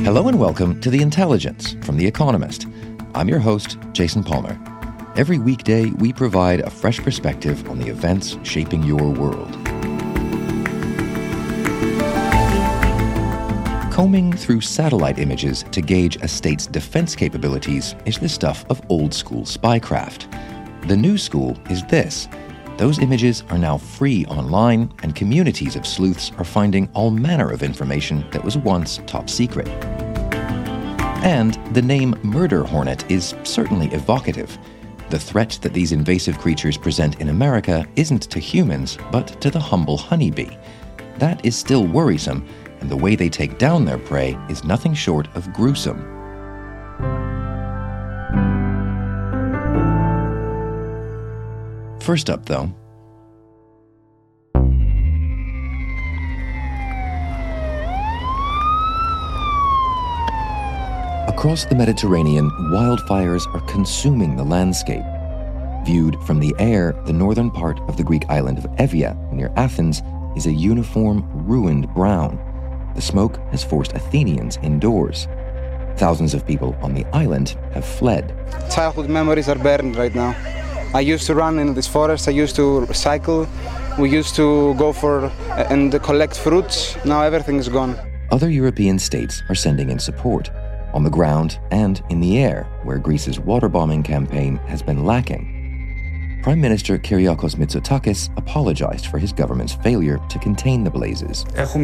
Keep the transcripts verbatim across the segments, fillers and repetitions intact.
Hello and welcome to The Intelligence from The Economist. I'm your host, Jason Palmer. Every weekday, we provide a fresh perspective on the events shaping your world. Combing through satellite images to gauge a state's defense capabilities is the stuff of old-school spycraft. The new school is this. Those images are now free online, and communities of sleuths are finding all manner of information that was once top secret. And the name murder hornet is certainly evocative. The threat that these invasive creatures present in America isn't to humans, but to the humble honeybee. That is still worrisome, and the way they take down their prey is nothing short of gruesome. First up, though, across the Mediterranean, wildfires are consuming the landscape. Viewed from the air, the northern part of the Greek island of Evia, near Athens, is a uniform, ruined brown. The smoke has forced Athenians indoors. Thousands of people on the island have fled. Childhood memories are burned right now. I used to run in this forest, I used to cycle, we used to go for and collect fruits. Now everything is gone. Other European states are sending in support, on the ground and in the air, where Greece's water bombing campaign has been lacking. Prime Minister Kyriakos Mitsotakis apologized for his government's failure to contain the blazes.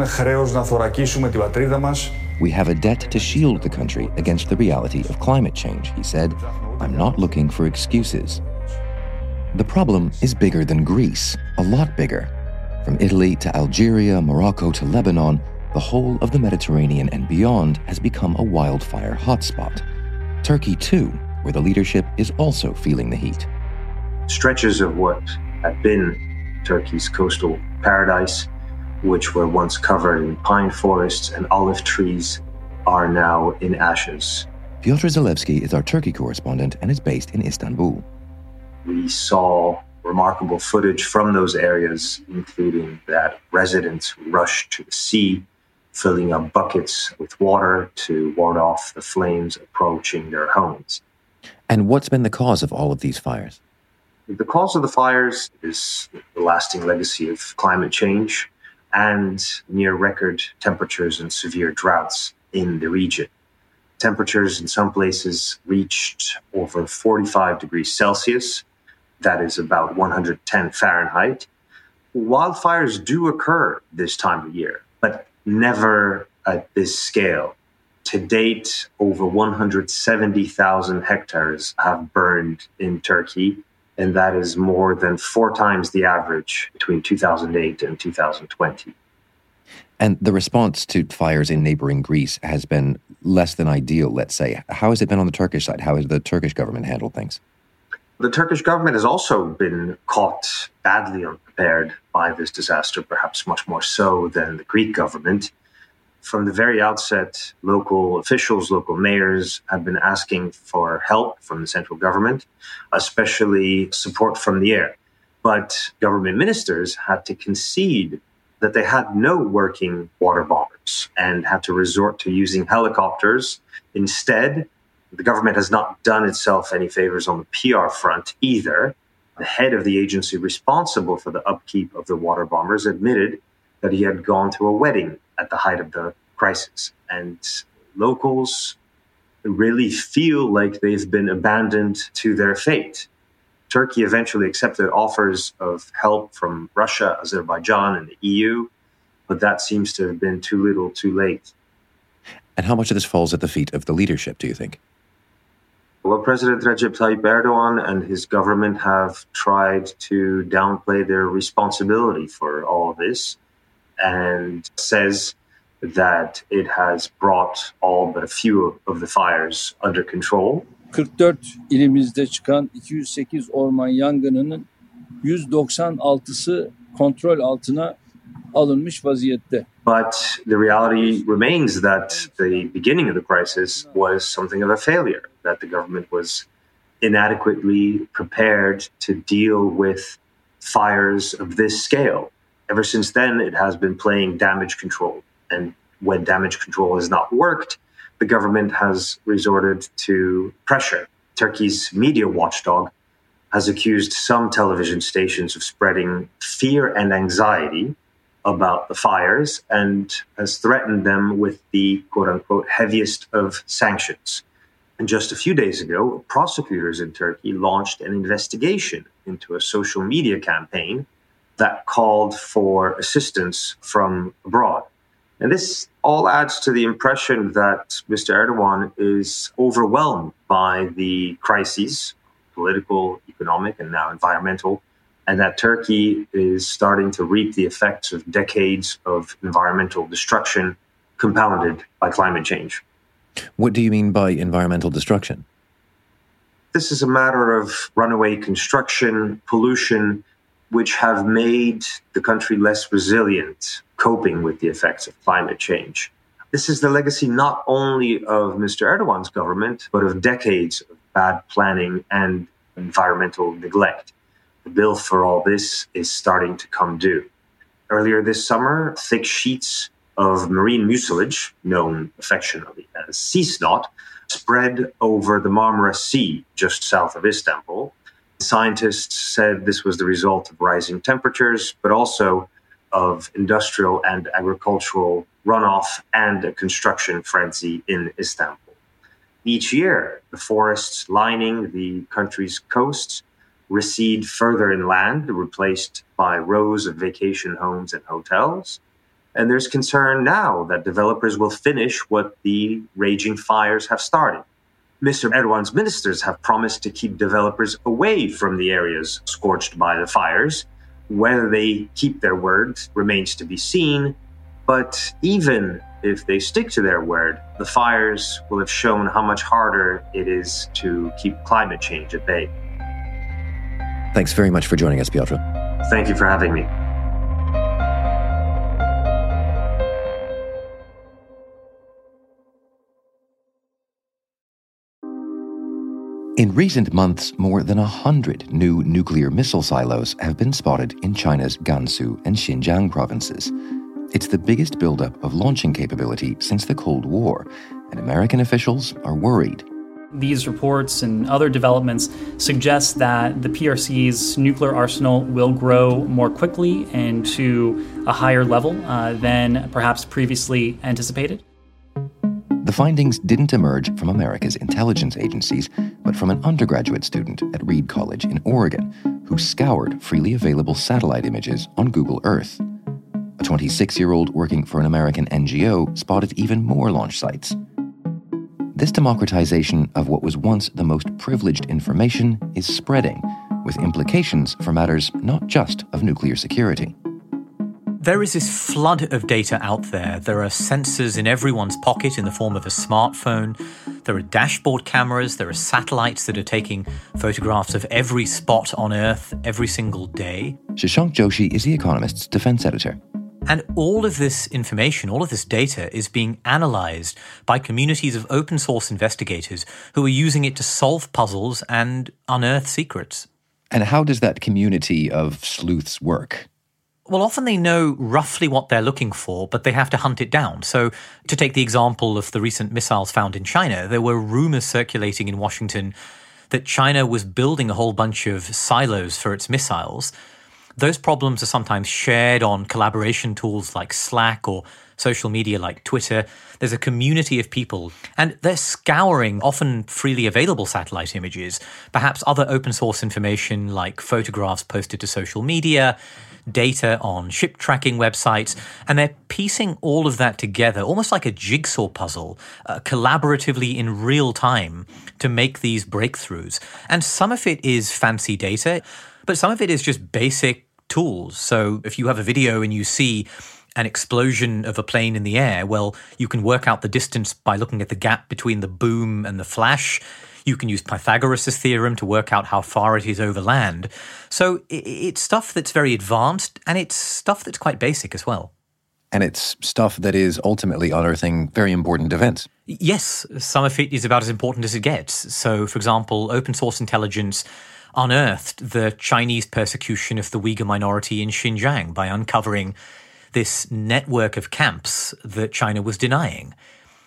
We have a debt to shield the country against the reality of climate change, he said. I'm not looking for excuses. The problem is bigger than Greece, a lot bigger. From Italy to Algeria, Morocco to Lebanon, the whole of the Mediterranean and beyond has become a wildfire hotspot. Turkey, too, where the leadership is also feeling the heat. Stretches of what had been Turkey's coastal paradise, which were once covered in pine forests and olive trees, are now in ashes. Piotr Zalewski is our Turkey correspondent and is based in Istanbul. We saw remarkable footage from those areas, including that residents rushed to the sea, filling up buckets with water to ward off the flames approaching their homes. And what's been the cause of all of these fires? The cause of the fires is the lasting legacy of climate change and near record temperatures and severe droughts in the region. Temperatures in some places reached over forty-five degrees Celsius. That is about one hundred ten Fahrenheit. Wildfires do occur this time of year, but never at this scale. To date, over one hundred seventy thousand hectares have burned in Turkey, and that is more than four times the average between two thousand eight and two thousand twenty. And the response to fires in neighboring Greece has been less than ideal, let's say. How has it been on the Turkish side? How has the Turkish government handled things? The Turkish government has also been caught badly unprepared by this disaster, perhaps much more so than the Greek government. From the very outset, local officials, local mayors have been asking for help from the central government, especially support from the air. But government ministers had to concede that they had no working water bombers and had to resort to using helicopters. Instead, the government has not done itself any favors on the P R front either. The head of the agency responsible for the upkeep of the water bombers admitted that he had gone to a wedding at the height of the crisis. And locals really feel like they've been abandoned to their fate. Turkey eventually accepted offers of help from Russia, Azerbaijan, and the E U, but that seems to have been too little, too late. And how much of this falls at the feet of the leadership, do you think? Well, President Recep Tayyip Erdogan and his government have tried to downplay their responsibility for all of this and says that it has brought all but a few of the fires under control. kırk dört ilimizde çıkan iki yüz sekiz orman yangınının yüz doksan altısı kontrol altına alınmış vaziyette. But the reality remains that the beginning of the crisis was something of a failure, that the government was inadequately prepared to deal with fires of this scale. Ever since then, it has been playing damage control. And when damage control has not worked, the government has resorted to pressure. Turkey's media watchdog has accused some television stations of spreading fear and anxiety about the fires and has threatened them with the quote-unquote heaviest of sanctions. And just a few days ago, prosecutors in Turkey launched an investigation into a social media campaign that called for assistance from abroad. And this all adds to the impression that Mister Erdogan is overwhelmed by the crises, political, economic, and now environmental, and that Turkey is starting to reap the effects of decades of environmental destruction compounded by climate change. What do you mean by environmental destruction? This is a matter of runaway construction, pollution, which have made the country less resilient, coping with the effects of climate change. This is the legacy not only of Mister Erdogan's government, but of decades of bad planning and environmental neglect. The bill for all this is starting to come due. Earlier this summer, thick sheets of marine mucilage, known affectionately as sea snot, spread over the Marmara Sea just south of Istanbul. Scientists said this was the result of rising temperatures, but also of industrial and agricultural runoff and a construction frenzy in Istanbul. Each year, the forests lining the country's coasts recede further inland, replaced by rows of vacation homes and hotels. And there's concern now that developers will finish what the raging fires have started. Mister Erdogan's ministers have promised to keep developers away from the areas scorched by the fires. Whether they keep their word remains to be seen. But even if they stick to their word, the fires will have shown how much harder it is to keep climate change at bay. Thanks very much for joining us, Piotr. Thank you for having me. In recent months, more than a hundred new nuclear missile silos have been spotted in China's Gansu and Xinjiang provinces. It's the biggest buildup of launching capability since the Cold War, and American officials are worried. These reports and other developments suggest that the P R C's nuclear arsenal will grow more quickly and to a higher level uh, than perhaps previously anticipated. The findings didn't emerge from America's intelligence agencies, but from an undergraduate student at Reed College in Oregon who scoured freely available satellite images on Google Earth. A twenty-six-year-old working for an American N G O spotted even more launch sites. This democratization of what was once the most privileged information is spreading, with implications for matters not just of nuclear security. There is this flood of data out there. There are sensors in everyone's pocket in the form of a smartphone. There are dashboard cameras. There are satellites that are taking photographs of every spot on Earth every single day. Shashank Joshi is The Economist's defense editor. And all of this information, all of this data is being analyzed by communities of open source investigators who are using it to solve puzzles and unearth secrets. And how does that community of sleuths work? Well, often they know roughly what they're looking for, but they have to hunt it down. So to take the example of the recent missiles found in China, there were rumors circulating in Washington that China was building a whole bunch of silos for its missiles. Those problems are sometimes shared on collaboration tools like Slack or social media like Twitter. There's a community of people, and they're scouring often freely available satellite images, perhaps other open source information like photographs posted to social media, data on ship tracking websites, and they're piecing all of that together, almost like a jigsaw puzzle, uh, collaboratively in real time to make these breakthroughs. And some of it is fancy data, but some of it is just basic tools. So if you have a video and you see an explosion of a plane in the air, well, you can work out the distance by looking at the gap between the boom and the flash. You can use Pythagoras' theorem to work out how far it is over land. So it's stuff that's very advanced, and it's stuff that's quite basic as well. And it's stuff that is ultimately unearthing very important events. Yes, some of it is about as important as it gets. So, for example, open source intelligence unearthed the Chinese persecution of the Uyghur minority in Xinjiang by uncovering this network of camps that China was denying.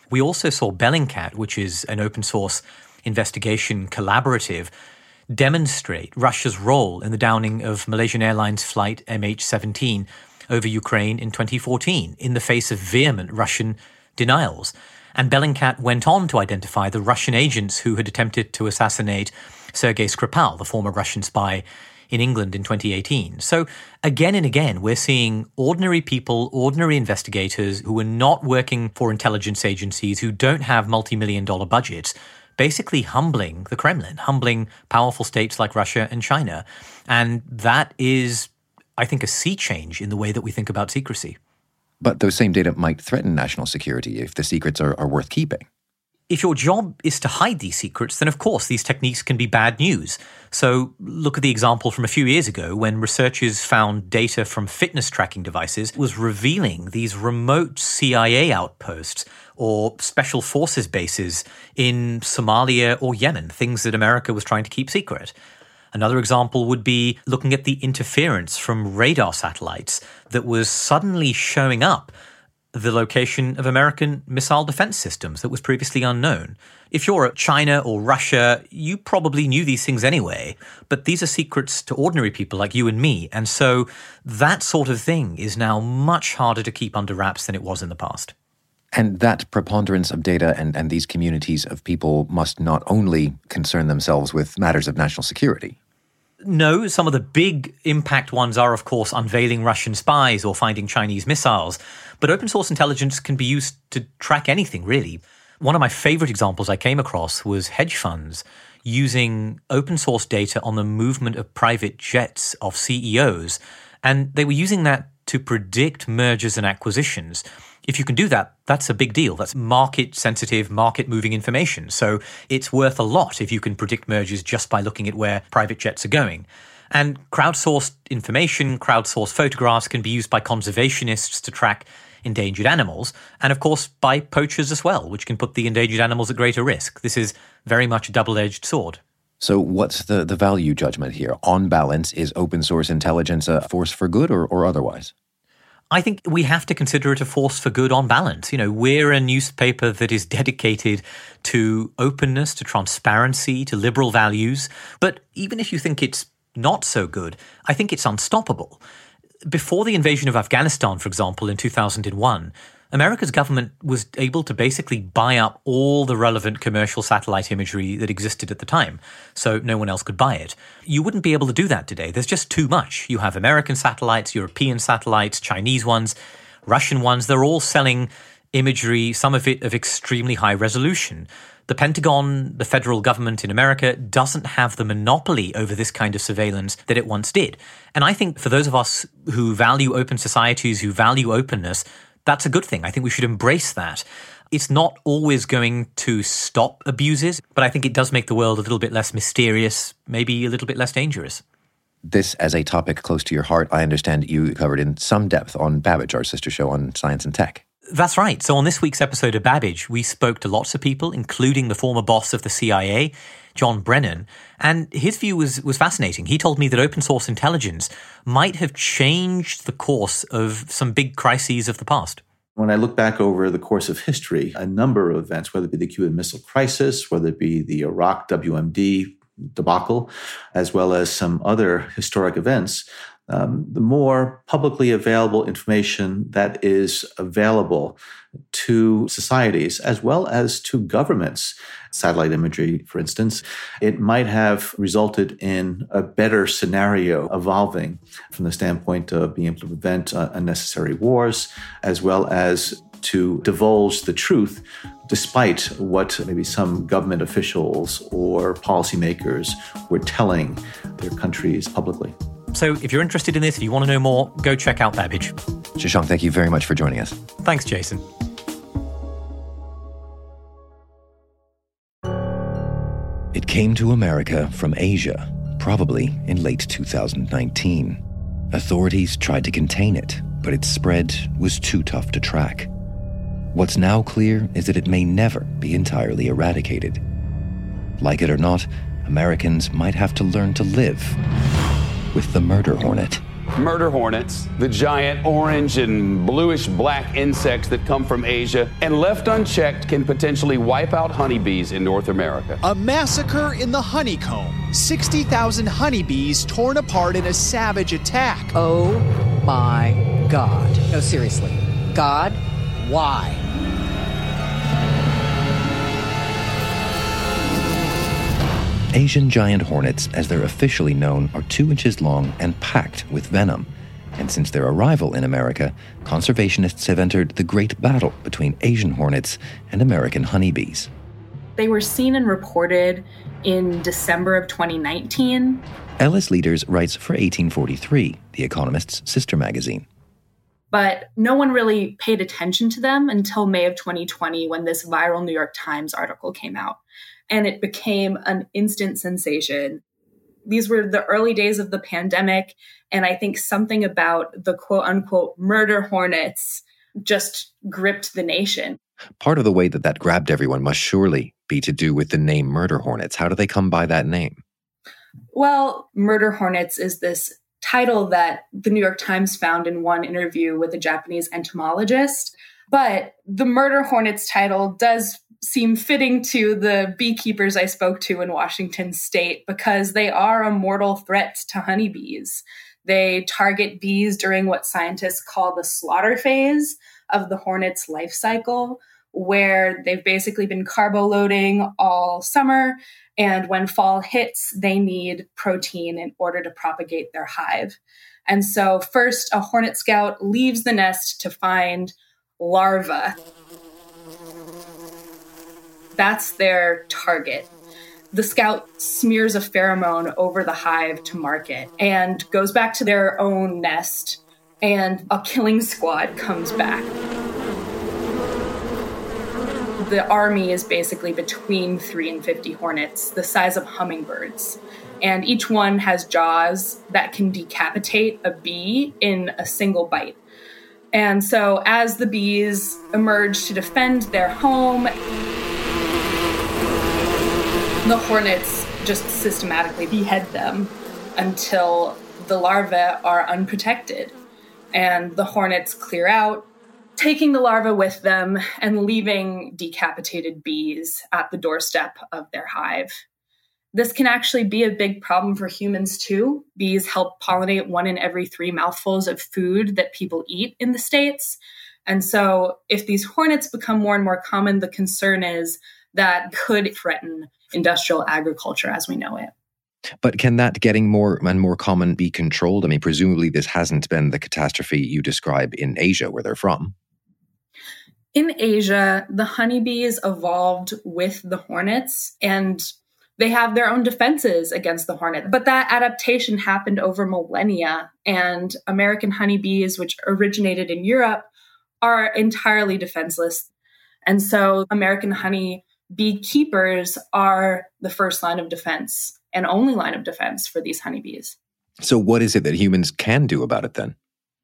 We also saw Bellingcat, which is an open source investigation collaborative, demonstrate Russia's role in the downing of Malaysian Airlines flight M H seventeen over Ukraine in twenty fourteen in the face of vehement Russian denials. And Bellingcat went on to identify the Russian agents who had attempted to assassinate Sergei Skripal, the former Russian spy in England in twenty eighteen. So again and again, we're seeing ordinary people, ordinary investigators who are not working for intelligence agencies, who don't have multi-million dollar budgets, basically humbling the Kremlin, humbling powerful states like Russia and China. And that is, I think, a sea change in the way that we think about secrecy. But those same data might threaten national security if the secrets are, are worth keeping. If your job is to hide these secrets, then of course these techniques can be bad news. So look at the example from a few years ago when researchers found data from fitness tracking devices was revealing these remote C I A outposts or special forces bases in Somalia or Yemen, things that America was trying to keep secret. Another example would be looking at the interference from radar satellites that was suddenly showing up the location of American missile defense systems that was previously unknown. If you're at China or Russia, you probably knew these things anyway, but these are secrets to ordinary people like you and me. And so that sort of thing is now much harder to keep under wraps than it was in the past. And that preponderance of data and, and these communities of people must not only concern themselves with matters of national security. No, some of the big impact ones are, of course, unveiling Russian spies or finding Chinese missiles. But open source intelligence can be used to track anything, really. One of my favorite examples I came across was hedge funds using open source data on the movement of private jets of C E Os. And they were using that to predict mergers and acquisitions. If you can do that, that's a big deal. That's market-sensitive, market-moving information. So it's worth a lot if you can predict mergers just by looking at where private jets are going. And crowdsourced information, crowdsourced photographs can be used by conservationists to track endangered animals, and of course by poachers as well, which can put the endangered animals at greater risk. This is very much a double-edged sword. So what's the, the value judgment here? On balance, is open source intelligence a force for good or, or otherwise? I think we have to consider it a force for good on balance. You know, we're a newspaper that is dedicated to openness, to transparency, to liberal values. But even if you think it's not so good, I think it's unstoppable. Before the invasion of Afghanistan, for example, in two thousand one, America's government was able to basically buy up all the relevant commercial satellite imagery that existed at the time, so no one else could buy it. You wouldn't be able to do that today. There's just too much. You have American satellites, European satellites, Chinese ones, Russian ones. They're all selling imagery, some of it of extremely high resolution. The Pentagon, the federal government in America, doesn't have the monopoly over this kind of surveillance that it once did. And I think for those of us who value open societies, who value openness, that's a good thing. I think we should embrace that. It's not always going to stop abuses, but I think it does make the world a little bit less mysterious, maybe a little bit less dangerous. This, as a topic close to your heart, I understand you covered in some depth on Babbage, our sister show on science and tech. That's right. So on this week's episode of Babbage, we spoke to lots of people, including the former boss of the C I A, John Brennan, and his view was, was fascinating. He told me that open source intelligence might have changed the course of some big crises of the past. When I look back over the course of history, a number of events, whether it be the Cuban Missile Crisis, whether it be the Iraq W M D debacle, as well as some other historic events, Um, the more publicly available information that is available to societies as well as to governments, satellite imagery, for instance, it might have resulted in a better scenario evolving from the standpoint of being able to prevent uh, unnecessary wars, as well as to divulge the truth despite what maybe some government officials or policymakers were telling their countries publicly. So if you're interested in this, if you want to know more, go check out Babbage. Shashank, thank you very much for joining us. Thanks, Jason. It came to America from Asia, probably in late two thousand nineteen. Authorities tried to contain it, but its spread was too tough to track. What's now clear is that it may never be entirely eradicated. Like it or not, Americans might have to learn to live with the murder hornet. murder hornets, the giant orange and bluish black insects that come from Asia, and left unchecked can potentially wipe out honeybees in North America. A massacre in the honeycomb. sixty thousand honeybees torn apart in a savage attack. Oh my God. No, seriously. God, why? Asian giant hornets, as they're officially known, are two inches long and packed with venom. And since their arrival in America, conservationists have entered the great battle between Asian hornets and American honeybees. They were seen and reported in December of twenty nineteen. Ellis Leaders writes for eighteen forty-three, The Economist's sister magazine. But no one really paid attention to them until May of twenty twenty, when this viral New York Times article came out. And it became an instant sensation. These were the early days of the pandemic, and I think something about the quote-unquote murder hornets just gripped the nation. Part of the way that that grabbed everyone must surely be to do with the name murder hornets. How do they come by that name? Well, murder hornets is this title that the New York Times found in one interview with a Japanese entomologist. But the murder hornets title does seem fitting to the beekeepers I spoke to in Washington state, because they are a mortal threat to honeybees. They target bees during what scientists call the slaughter phase of the hornet's life cycle, where they've basically been carbo-loading all summer, and when fall hits, they need protein in order to propagate their hive. And so first, a hornet scout leaves the nest to find larvae. That's their target. The scout smears a pheromone over the hive to mark it and goes back to their own nest, and a killing squad comes back. The army is basically between three and fifty hornets, the size of hummingbirds. And each one has jaws that can decapitate a bee in a single bite. And so as the bees emerge to defend their home, the hornets just systematically behead them until the larvae are unprotected. And the hornets clear out, taking the larvae with them and leaving decapitated bees at the doorstep of their hive. This can actually be a big problem for humans too. Bees help pollinate one in every three mouthfuls of food that people eat in the States. And so if these hornets become more and more common, the concern is that could threaten industrial agriculture as we know it. But can that getting more and more common be controlled? I mean, presumably this hasn't been the catastrophe you describe in Asia, where they're from. In Asia, the honeybees evolved with the hornets, and they have their own defenses against the hornet. But that adaptation happened over millennia, and American honeybees, which originated in Europe, are entirely defenseless. And so American honey beekeepers are the first line of defense and only line of defense for these honeybees. So what is it that humans can do about it then?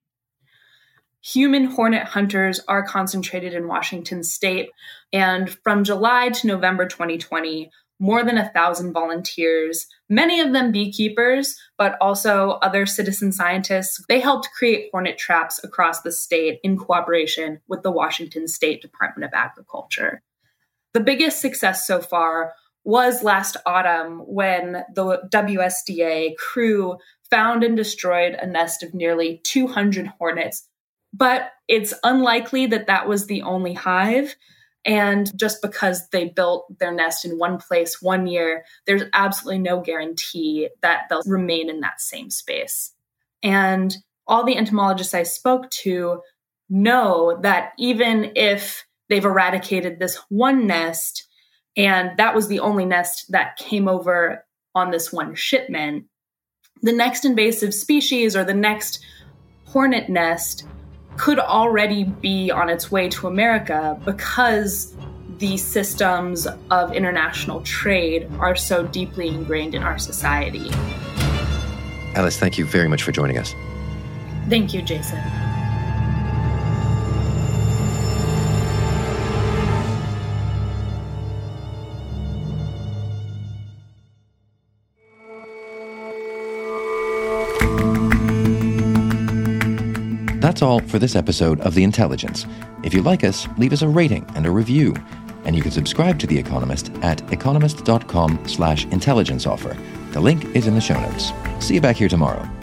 Human hornet hunters are concentrated in Washington state. And from July to November twenty twenty, more than a thousand volunteers, many of them beekeepers, but also other citizen scientists, they helped create hornet traps across the state in cooperation with the Washington State Department of Agriculture. The biggest success so far was last autumn when the W S D A crew found and destroyed a nest of nearly two hundred hornets. But it's unlikely that that was the only hive. And just because they built their nest in one place one year, there's absolutely no guarantee that they'll remain in that same space. And all the entomologists I spoke to know that even if they've eradicated this one nest, and that was the only nest that came over on this one shipment, the next invasive species or the next hornet nest could already be on its way to America because the systems of international trade are so deeply ingrained in our society. Ellis, thank you very much for joining us. Thank you, Jason. That's all for this episode of The Intelligence. If you like us, leave us a rating and a review. And you can subscribe to The Economist at economist.com slash intelligence offer. The link is in the show notes. See you back here tomorrow.